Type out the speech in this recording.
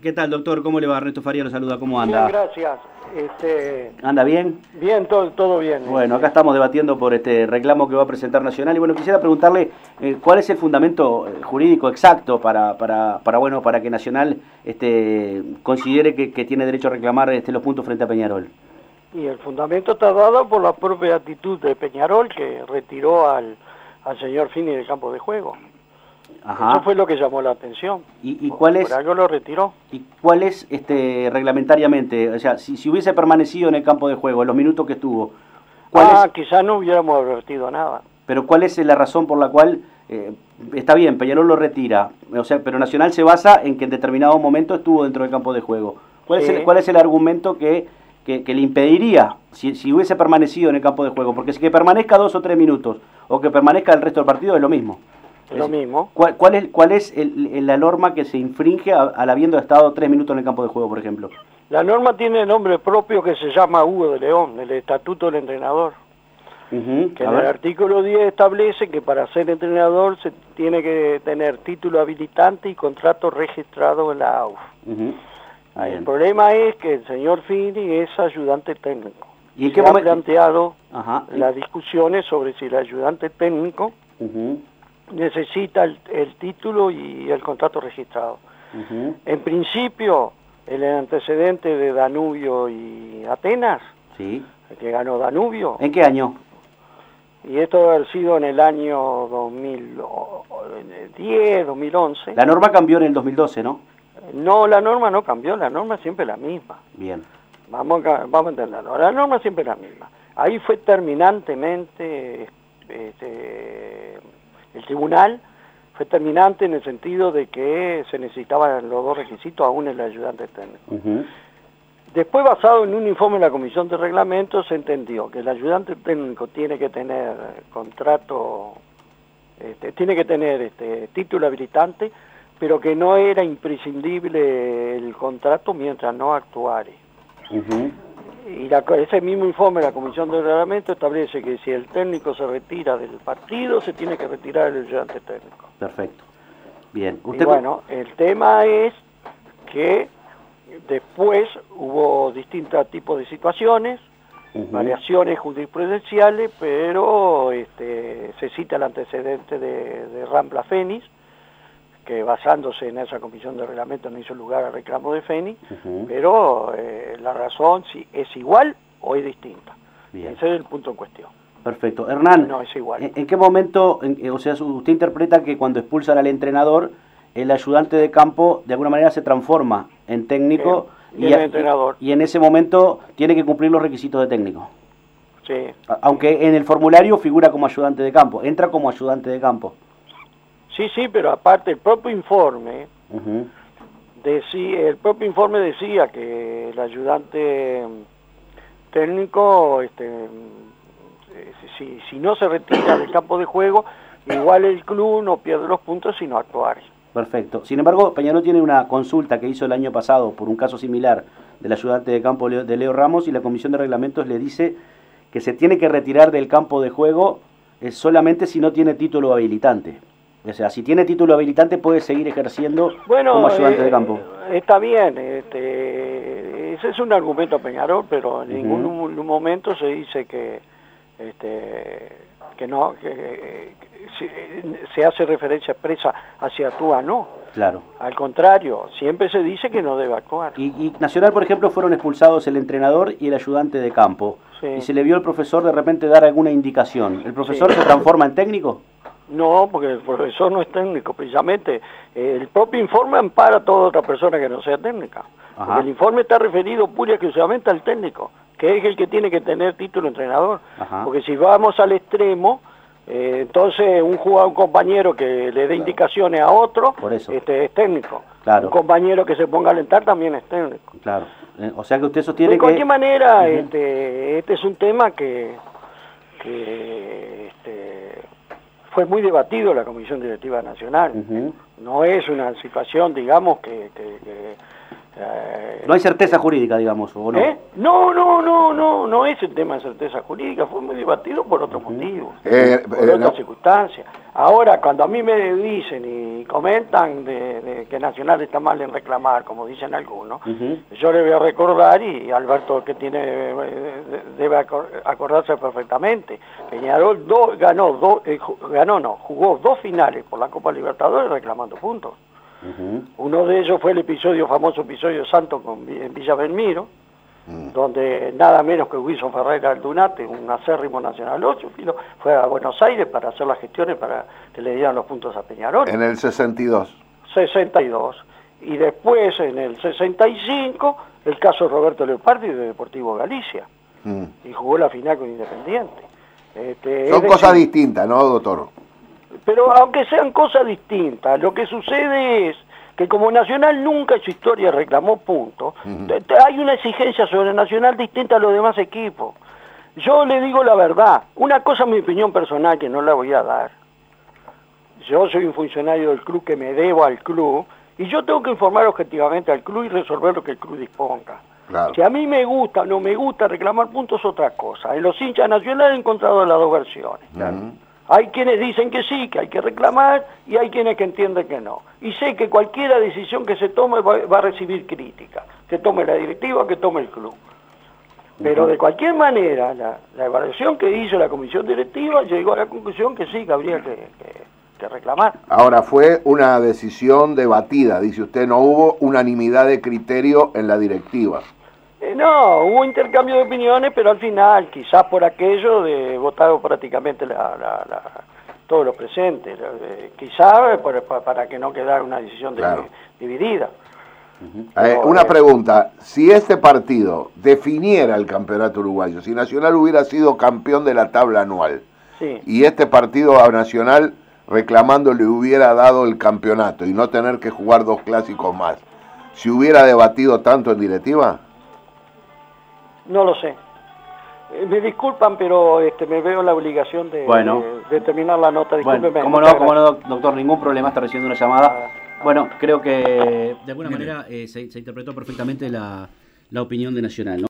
¿Qué tal, doctor? ¿Cómo le va? Ernesto Faría lo saluda. ¿Cómo anda? Bien, gracias. ¿Anda bien? Bien, todo bien. Bueno, acá estamos debatiendo por este reclamo que va a presentar Nacional y bueno, quisiera preguntarle cuál es el fundamento jurídico exacto para que Nacional considere que tiene derecho a reclamar los puntos frente a Peñarol. Y el fundamento está dado por la propia actitud de Peñarol, que retiró al señor Fini del campo de juego. Ajá. Eso fue lo que llamó la atención. ¿Y cuál es? Por algo lo retiró. ¿Y cuál es reglamentariamente? O sea, si hubiese permanecido en el campo de juego, los minutos que estuvo, quizás no hubiéramos advertido nada. Pero ¿cuál es la razón por la cual, está bien, Peñarol lo retira, o sea, pero Nacional se basa en que en determinado momento estuvo dentro del campo de juego? ¿Cuál es el argumento que le impediría, si hubiese permanecido en el campo de juego? Porque si que permanezca 2 o 3 minutos, o que permanezca el resto del partido, es lo mismo. Lo mismo. ¿Cuál es la norma que se infringe al habiendo estado 3 minutos en el campo de juego, por ejemplo? La norma tiene nombre propio que se llama Hugo de León, el Estatuto del Entrenador. Que en el artículo 10 establece que para ser entrenador se tiene que tener título habilitante y contrato registrado en la AUF. El problema es que el señor Fini es ayudante técnico. ¿Y en qué momento ha planteado las discusiones sobre si el ayudante técnico necesita el título y el contrato registrado. En principio, el antecedente de Danubio y Atenas, que ganó Danubio. ¿En qué año? Y esto debe haber sido en el año 2010, 2011. La norma cambió en el 2012, ¿no? No, la norma no cambió, la norma siempre es la misma. Bien. Vamos a entenderlo, la norma siempre es la misma. Ahí fue terminantemente, el tribunal fue terminante en el sentido de que se necesitaban los 2 requisitos, aún el ayudante técnico. Después, basado en un informe de la Comisión de Reglamentos, se entendió que el ayudante técnico tiene que tener contrato, tiene que tener título habilitante, pero que no era imprescindible el contrato mientras no actuare. Y ese mismo informe de la Comisión de Reglamento establece que si el técnico se retira del partido, se tiene que retirar el ayudante técnico. Perfecto. Bien. Y bueno, el tema es que después hubo distintos tipos de situaciones, variaciones jurisprudenciales, pero se cita el antecedente de Rampla Fénix, que basándose en esa comisión de reglamento no hizo lugar al reclamo de Fénix, pero la razón si es igual o es distinta. Bien. Ese es el punto en cuestión. Perfecto. Hernán, no es igual. ¿En qué momento, o sea, usted interpreta que cuando expulsan al entrenador, el ayudante de campo de alguna manera se transforma en técnico y en ese momento tiene que cumplir los requisitos de técnico? Sí. Aunque en el formulario figura como ayudante de campo, entra como ayudante de campo. Sí, pero aparte el propio informe decía que el ayudante técnico, si no se retira del campo de juego, igual el club no pierde los puntos sino actuar. Perfecto. Sin embargo, Peñarol tiene una consulta que hizo el año pasado por un caso similar del ayudante de campo de Leo Ramos y la Comisión de Reglamentos le dice que se tiene que retirar del campo de juego solamente si no tiene título habilitante. O sea, si tiene título habilitante puede seguir ejerciendo como ayudante de campo. Está bien, ese es un argumento a Peñarol, pero en ningún momento se dice que se hace referencia expresa hacia actúa, no. Claro. Al contrario, siempre se dice que no debe actuar. Y Nacional, por ejemplo, fueron expulsados el entrenador y el ayudante de campo. Y se le vio al profesor de repente dar alguna indicación. ¿El profesor se transforma en técnico? No, porque el profesor no es técnico, precisamente. El propio informe ampara a toda otra persona que no sea técnica. Porque el informe está referido pura y exclusivamente al técnico, que es el que tiene que tener título entrenador. Porque si vamos al extremo, entonces un compañero que le dé indicaciones a otro es técnico. Claro. Un compañero que se ponga a alentar también es técnico. Claro. O sea que usted sostiene de cualquier manera, este es un tema que fue muy debatido en la Comisión Directiva Nacional. No es una situación, digamos, no hay certeza jurídica, digamos, ¿o no? No es el tema de certeza jurídica, fue muy debatido por otros motivos, por otras circunstancias. Ahora, cuando a mí me dicen y comentan de que Nacional está mal en reclamar, como dicen algunos, yo le voy a recordar, y Alberto que tiene debe acordarse perfectamente, Peñarol jugó 2 finales por la Copa Libertadores reclamando puntos. Uno de ellos fue el famoso episodio Santos en Villa Belmiro, donde nada menos que Wilson Ferreira Aldunate, un acérrimo Nacional 8, fue a Buenos Aires para hacer las gestiones para que le dieran los puntos a Peñarol. En el 62. 62. Y después, en el 65, el caso de Roberto Leopardi de Deportivo Galicia. Y jugó la final con Independiente. Son cosas distintas, ¿no, doctor? Pero aunque sean cosas distintas, lo que sucede es que como Nacional nunca en su historia reclamó puntos, hay una exigencia sobre Nacional distinta a los demás equipos. Yo le digo la verdad, una cosa es mi opinión personal que no la voy a dar. Yo soy un funcionario del club que me debo al club, y yo tengo que informar objetivamente al club y resolver lo que el club disponga. Claro. Si a mí me gusta o no me gusta reclamar puntos es otra cosa. En los hinchas Nacionales he encontrado las dos versiones. Hay quienes dicen que sí, que hay que reclamar, y hay quienes que entienden que no. Y sé que cualquier decisión que se tome va a recibir crítica, que tome la directiva, que tome el club. Pero de cualquier manera, la evaluación que hizo la comisión directiva llegó a la conclusión que sí, que habría que reclamar. Ahora, fue una decisión debatida, dice usted, no hubo unanimidad de criterio en la directiva. No, hubo intercambio de opiniones, pero al final, quizás por aquello de votar prácticamente todos los presentes, quizás para que no quedara una decisión dividida. Una pregunta, si este partido definiera el campeonato uruguayo, si Nacional hubiera sido campeón de la tabla anual, y este partido a Nacional reclamando le hubiera dado el campeonato y no tener que jugar 2 clásicos más, ¿se hubiera debatido tanto en directiva? No lo sé. Me disculpan, pero me veo en la obligación de terminar la nota. Discúlpeme. Bueno, cómo no, doctor, ningún problema, está recibiendo una llamada. Bueno, creo que de alguna manera se interpretó perfectamente la opinión de Nacional, ¿no?